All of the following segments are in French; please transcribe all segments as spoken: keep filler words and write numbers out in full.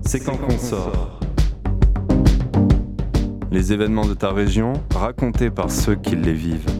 c'est quand qu'on sort. Les événements de ta région, racontés par ceux qui les vivent.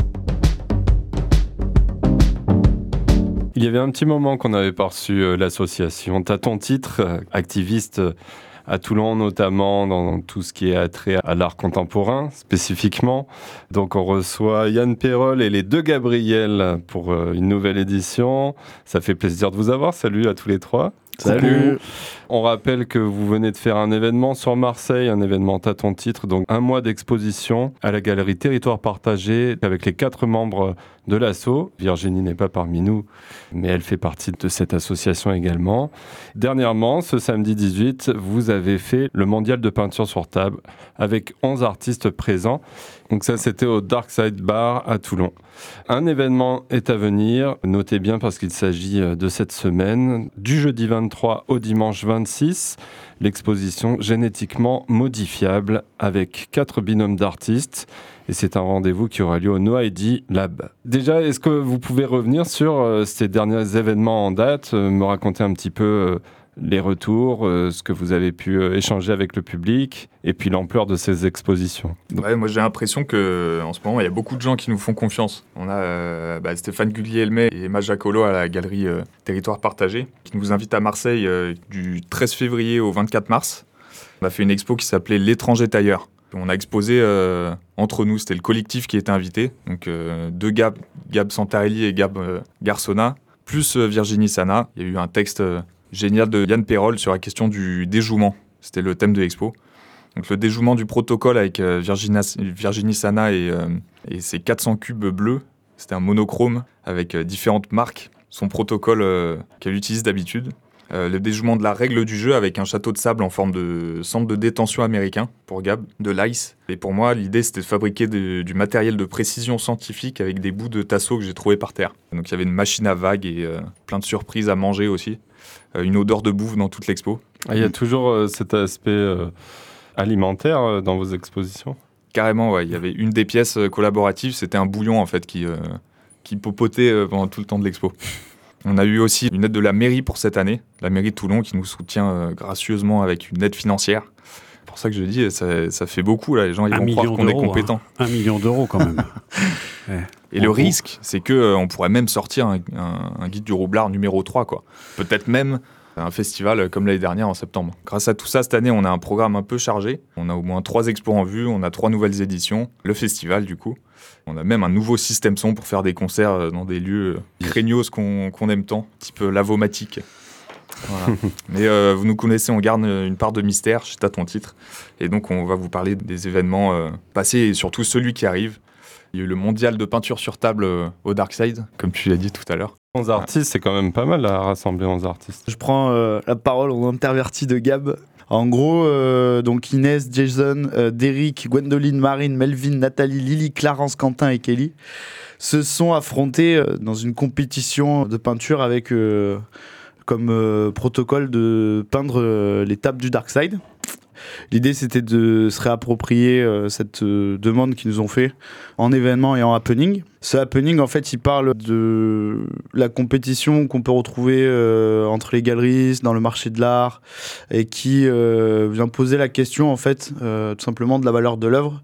Il y avait un petit moment qu'on n'avait pas reçu euh, l'association. T'as ton titre, euh, activiste euh, à Toulon, notamment dans tout ce qui est attrait à l'art contemporain, spécifiquement. Donc on reçoit Yann Peyrol et les deux Gabriel pour euh, une nouvelle édition. Ça fait plaisir de vous avoir. Salut à tous les trois. Salut. On rappelle que vous venez de faire un événement sur Marseille, un événement à ton titre, donc un mois d'exposition à la galerie Territoire Partagé avec les quatre membres de l'asso. Virginie n'est pas parmi nous, mais elle fait partie de cette association également. Dernièrement, ce samedi dix-huit, vous avez fait le mondial de peinture sur table avec onze artistes présents. Donc ça, c'était au Dark Side Bar à Toulon. Un événement est à venir, notez bien parce qu'il s'agit de cette semaine, du jeudi vingt-trois au dimanche vingt-six, l'exposition génétiquement modifiable avec quatre binômes d'artistes. Et c'est un rendez-vous qui aura lieu au No I D Lab. Déjà, est-ce que vous pouvez revenir sur euh, ces derniers événements en date, euh, me raconter un petit peu euh, les retours, euh, ce que vous avez pu euh, échanger avec le public, et puis l'ampleur de ces expositions? Ouais, moi j'ai l'impression qu'en ce moment, il y a beaucoup de gens qui nous font confiance. On a euh, bah, Stéphane Guglielmet et Maja Colo à la galerie euh, Territoire Partagé, qui nous invitent à Marseille euh, du treize février au vingt-quatre mars. On a fait une expo qui s'appelait L'étranger tailleur. On a exposé euh, entre nous, c'était le collectif qui était invité, donc euh, deux Gab, Gab Santarelli et Gab euh, Garçonna, plus euh, Virginie Sana. Il y a eu un texte euh, génial de Yann Peyrol sur la question du déjouement. C'était le thème de l'expo. Donc le déjouement du protocole avec euh, Virginia, Virginie Sana et, euh, et ses quatre cents cubes bleus. C'était un monochrome avec euh, différentes marques. Son protocole euh, qu'elle utilise d'habitude. Euh, le déjouement de la règle du jeu avec un château de sable en forme de centre de détention américain pour Gab, de l'Ice. Et pour moi, l'idée, c'était de fabriquer de, du matériel de précision scientifique avec des bouts de tasseau que j'ai trouvé par terre. Donc il y avait une machine à vagues et euh, plein de surprises à manger aussi. Euh, une odeur de bouffe dans toute l'expo. Il y a toujours euh, cet aspect euh, alimentaire euh, dans vos expositions? Carrément, ouais. Il y avait une des pièces collaboratives, c'était un bouillon en fait qui, euh, qui popotait euh, pendant tout le temps de l'expo. On a eu aussi une aide de la mairie pour cette année, la mairie de Toulon qui nous soutient euh, gracieusement avec une aide financière. C'est pour ça que je dis, ça, ça fait beaucoup, là. Les gens ils vont croire qu'on est compétents. Hein. Un million d'euros quand même. ouais. Et le risque, c'est qu'on euh, pourrait même sortir un, un, un guide du roublard numéro trois, quoi. Peut-être même un festival comme l'année dernière en septembre. Grâce à tout ça, cette année, on a un programme un peu chargé. On a au moins trois expos en vue, on a trois nouvelles éditions, le festival du coup. On a même un nouveau système son pour faire des concerts dans des lieux craignos qu'on, qu'on aime tant, type Lavomatique. Voilà. Mais euh, vous nous connaissez, on garde une part de mystère, c'est à ton titre. Et donc on va vous parler des événements euh, passés et surtout celui qui arrive. Il y a eu le mondial de peinture sur table euh, au Dark Side, comme tu l'as dit tout à l'heure. onze artistes, c'est quand même pas mal à rassembler onze artistes. Je prends euh, la parole en interverti de Gab. En gros, euh, donc Inès, Jason, euh, Derrick, Gwendoline, Marine, Melvin, Nathalie, Lily, Clarence, Quentin et Kelly se sont affrontés euh, dans une compétition de peinture avec euh, comme euh, protocole de peindre euh, les tables du Dark Side. L'idée, c'était de se réapproprier euh, cette euh, demande qu'ils nous ont fait en événement et en happening. Ce happening, en fait, il parle de la compétition qu'on peut retrouver euh, entre les galeristes, dans le marché de l'art, et qui euh, vient poser la question, en fait, euh, tout simplement de la valeur de l'œuvre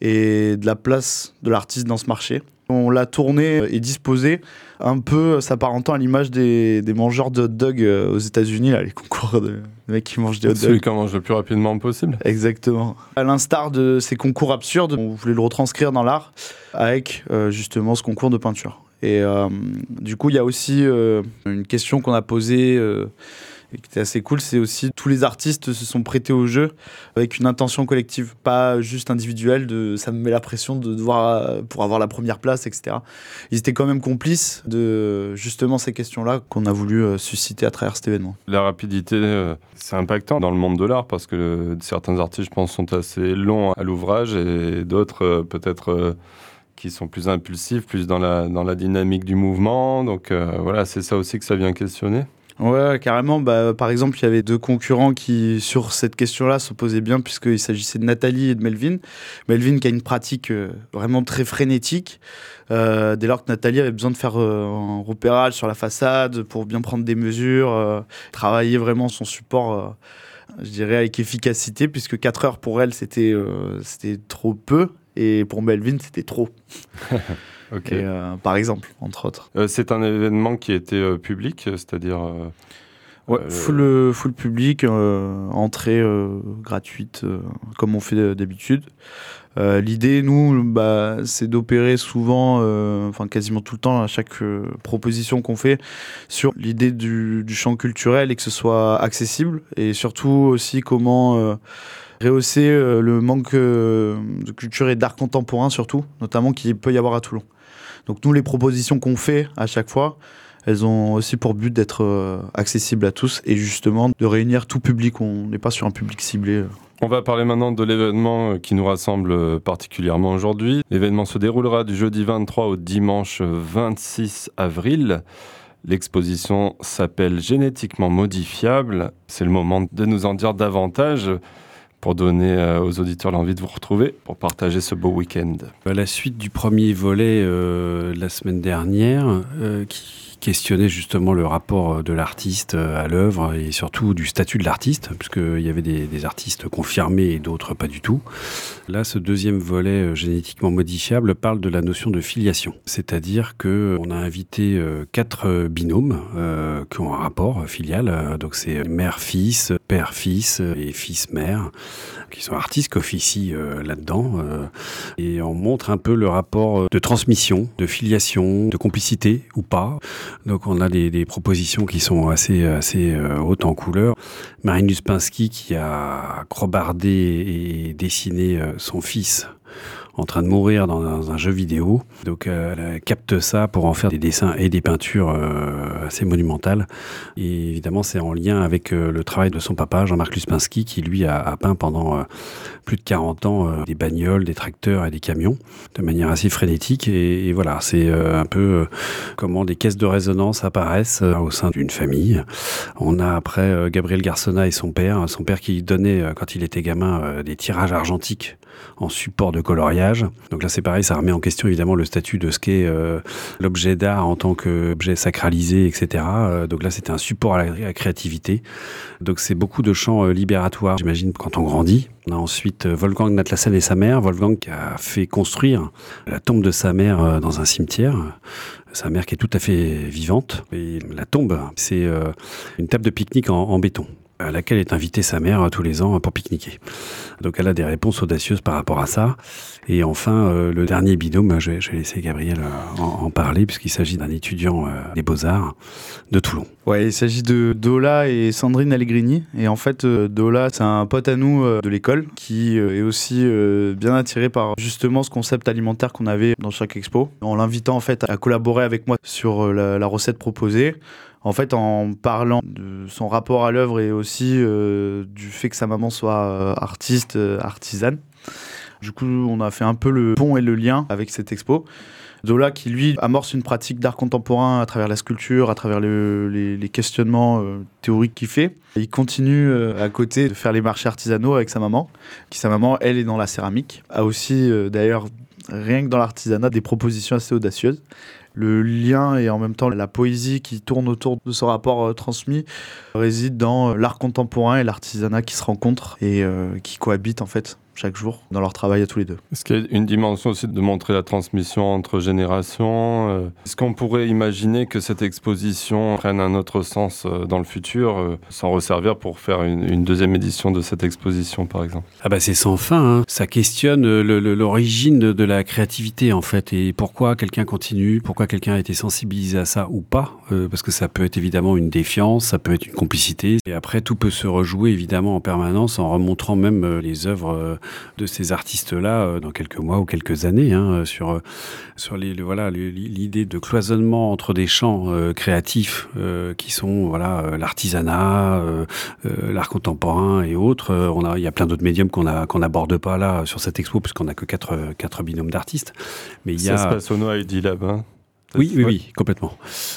et de la place de l'artiste dans ce marché. On l'a tourné et disposé un peu s'apparentant à l'image des, des mangeurs de hot dog aux États-Unis, là, les concours de mecs qui mangent des hot dogs. Celui qui en mange le plus rapidement possible. Exactement. À l'instar de ces concours absurdes, on voulait le retranscrire dans l'art avec euh, justement ce concours de peinture. Et euh, du coup, il y a aussi euh, une question qu'on a posée euh, et qui était assez cool, c'est aussi tous les artistes se sont prêtés au jeu avec une intention collective, pas juste individuelle de ça me met la pression de devoir pour avoir la première place, et cetera. Ils étaient quand même complices de justement ces questions-là qu'on a voulu euh, susciter à travers cet événement. La rapidité, euh, c'est impactant dans le monde de l'art parce que euh, certains artistes, je pense, sont assez longs à l'ouvrage et d'autres euh, peut-être euh, qui sont plus impulsifs, plus dans la, dans la dynamique du mouvement. Donc euh, voilà, c'est ça aussi que ça vient questionner. Ouais, carrément. Bah, par exemple, il y avait deux concurrents qui, sur cette question-là, s'opposaient bien, puisqu'il s'agissait de Nathalie et de Melvin. Melvin qui a une pratique euh, vraiment très frénétique, euh, dès lors que Nathalie avait besoin de faire euh, un repérage sur la façade pour bien prendre des mesures, euh, travailler vraiment son support euh, je dirais avec efficacité, puisque quatre heures pour elle, c'était, euh, c'était trop peu, et pour Melvin, c'était trop. Ok. Et, euh, par exemple, entre autres. Euh, c'est un événement qui était euh, public, c'est-à-dire... euh, Ouais, euh, full, euh, full public, euh, entrée euh, gratuite, euh, comme on fait d'habitude. Euh, l'idée, nous, bah, c'est d'opérer souvent, euh, enfin quasiment tout le temps, à chaque euh, proposition qu'on fait, sur l'idée du, du champ culturel et que ce soit accessible, et surtout aussi comment euh, rehausser euh, le manque euh, de culture et d'art contemporain, surtout, notamment qu'il peut y avoir à Toulon. Donc nous, les propositions qu'on fait à chaque fois, elles ont aussi pour but d'être euh, accessibles à tous et justement de réunir tout public. On n'est pas sur un public ciblé. On va parler maintenant de l'événement qui nous rassemble particulièrement aujourd'hui. L'événement se déroulera du jeudi vingt-trois au dimanche vingt-six avril. L'exposition s'appelle Génétiquement modifiable. C'est le moment de nous en dire davantage pour donner aux auditeurs l'envie de vous retrouver, pour partager ce beau week-end. À la suite du premier volet euh, la semaine dernière, euh, qui questionnait justement le rapport de l'artiste à l'œuvre et surtout du statut de l'artiste, puisqu'il y avait des, des artistes confirmés et d'autres pas du tout. Là, ce deuxième volet euh, génétiquement modifiable parle de la notion de filiation. C'est-à-dire qu'on a invité euh, quatre binômes euh, qui ont un rapport filial. Donc c'est mère-fils, père-fils et fils-mère, qui sont artistes qui officient euh, là-dedans. Euh, et on montre un peu le rapport de transmission, de filiation, de complicité ou pas. Donc on a des, des propositions qui sont assez, assez euh, hautes en couleur. Marine Luspinski qui a crobardé et dessiné euh, son fils en train de mourir dans un, dans un jeu vidéo. Donc euh, elle capte ça pour en faire des dessins et des peintures euh, assez monumentales. Et évidemment, c'est en lien avec euh, le travail de son papa, Jean-Marc Luspinski, qui lui a, a peint pendant euh, plus de quarante ans euh, des bagnoles, des tracteurs et des camions, de manière assez frénétique. Et, et voilà, c'est euh, un peu euh, comment des caisses de résonance apparaissent euh, au sein d'une famille. On a après euh, Gabriel Garçonna et son père, son père qui donnait, euh, quand il était gamin, euh, des tirages argentiques en support de coloriage. Donc là, c'est pareil, ça remet en question évidemment le statut de ce qu'est euh, l'objet d'art en tant qu'objet sacralisé, et cetera. Euh, donc là, c'était un support à la, à la créativité. Donc c'est beaucoup de champs euh, libératoires, j'imagine, quand on grandit. On a ensuite euh, Wolfgang Natlassen et sa mère. Wolfgang qui a fait construire la tombe de sa mère euh, dans un cimetière. Sa mère qui est tout à fait vivante. Et la tombe, c'est euh, une table de pique-nique en, en béton, à laquelle est invitée sa mère tous les ans pour pique-niquer. Donc elle a des réponses audacieuses par rapport à ça. Et enfin, euh, le dernier binôme, je vais, je vais laisser Gabriel euh, en, en parler, puisqu'il s'agit d'un étudiant euh, des Beaux-Arts de Toulon. Ouais, il s'agit de Dola et Sandrine Allegrini. Et en fait, euh, Dola, c'est un pote à nous euh, de l'école qui euh, est aussi euh, bien attiré par justement ce concept alimentaire qu'on avait dans chaque expo. En l'invitant en fait à collaborer avec moi sur euh, la, la recette proposée. En fait, en parlant de son rapport à l'œuvre et aussi euh, du fait que sa maman soit euh, artiste, euh, artisane. Du coup, on a fait un peu le pont et le lien avec cette expo. Dola qui, lui, amorce une pratique d'art contemporain à travers la sculpture, à travers le, les, les questionnements euh, théoriques qu'il fait. Il continue euh, à côté de faire les marchés artisanaux avec sa maman, qui sa maman, elle, est dans la céramique. A aussi, euh, d'ailleurs, rien que dans l'artisanat, des propositions assez audacieuses. Le lien et en même temps la poésie qui tourne autour de ce rapport euh, transmis réside dans euh, l'art contemporain et l'artisanat qui se rencontrent et euh, qui cohabitent en fait chaque jour dans leur travail à tous les deux. Est-ce qu'il y a une dimension aussi de montrer la transmission entre générations ? Est-ce qu'on pourrait imaginer que cette exposition prenne un autre sens dans le futur, s'en resservir pour faire une, une deuxième édition de cette exposition, par exemple ? Ah bah c'est sans fin, hein. Ça questionne le, le, l'origine de, de la créativité en fait, et pourquoi quelqu'un continue, pourquoi quelqu'un a été sensibilisé à ça ou pas, euh, parce que ça peut être évidemment une défiance, ça peut être une complicité, et après tout peut se rejouer évidemment en permanence en remontrant même euh, les œuvres euh, de ces artistes-là euh, dans quelques mois ou quelques années, hein, sur, euh, sur les, le, voilà, le, l'idée de cloisonnement entre des champs euh, créatifs euh, qui sont voilà, euh, l'artisanat, euh, euh, l'art contemporain et autres. Euh, on a, il y a plein d'autres médiums qu'on a, qu'on n'aborde pas là sur cette expo, puisqu'on n'a que quatre, quatre binômes d'artistes. Mais il y a... Ça se passe au Noah I D Lab, hein. Oui, oui, oui, complètement.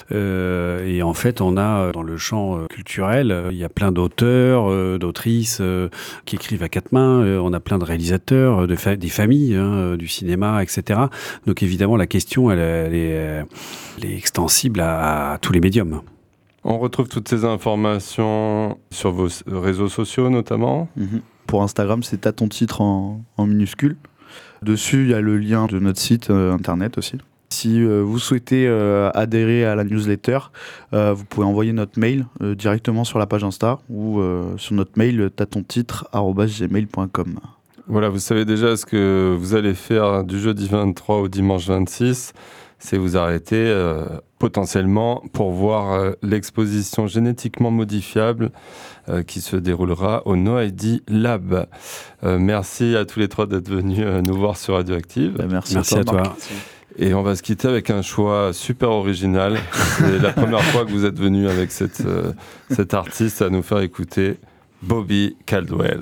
Euh, et en fait, on a dans le champ euh, culturel, euh, il y a plein d'auteurs, euh, d'autrices euh, qui écrivent à quatre mains. Euh, on a plein de réalisateurs, euh, de fa- des familles, hein, du cinéma, et cetera. Donc évidemment, la question, elle, elle, est, elle est extensible à, à tous les médiums. On retrouve toutes ces informations sur vos réseaux sociaux notamment. Mm-hmm. Pour Instagram, c'est T'as ton titre en, en minuscule. Dessus, il y a le lien de notre site euh, internet aussi. Si euh, vous souhaitez euh, adhérer à la newsletter, euh, vous pouvez envoyer notre mail euh, directement sur la page Insta ou euh, sur notre mail t'as ton titre arobase gmail point com. Voilà, vous savez déjà ce que vous allez faire du jeudi vingt-trois au dimanche vingt-six. C'est vous arrêter euh, potentiellement pour voir euh, l'exposition génétiquement modifiable euh, qui se déroulera au No I D Lab. Euh, merci à tous les trois d'être venus euh, nous voir sur Radioactive. Bah, merci, merci à toi. À toi. Et on va se quitter avec un choix super original. C'est la première fois que vous êtes venus avec cette, euh, cet artiste à nous faire écouter Bobby Caldwell.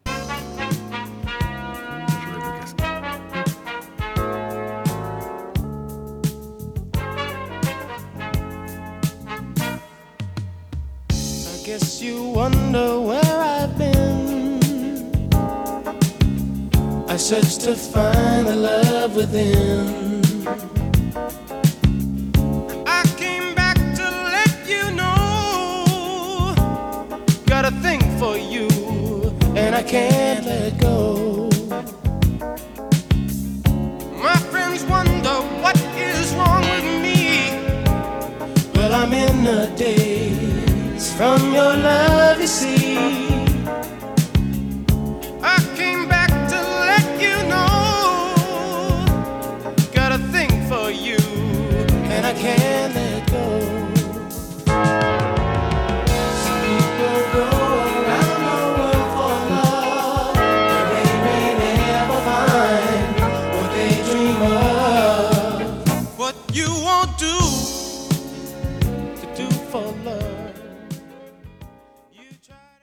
Guess you wonder where I've been. I searched to find the love within. I came back to let you know. Got a thing for you, and I can't let go. My friends wonder what is wrong with me. Well, I'm in a daze from your love, you see.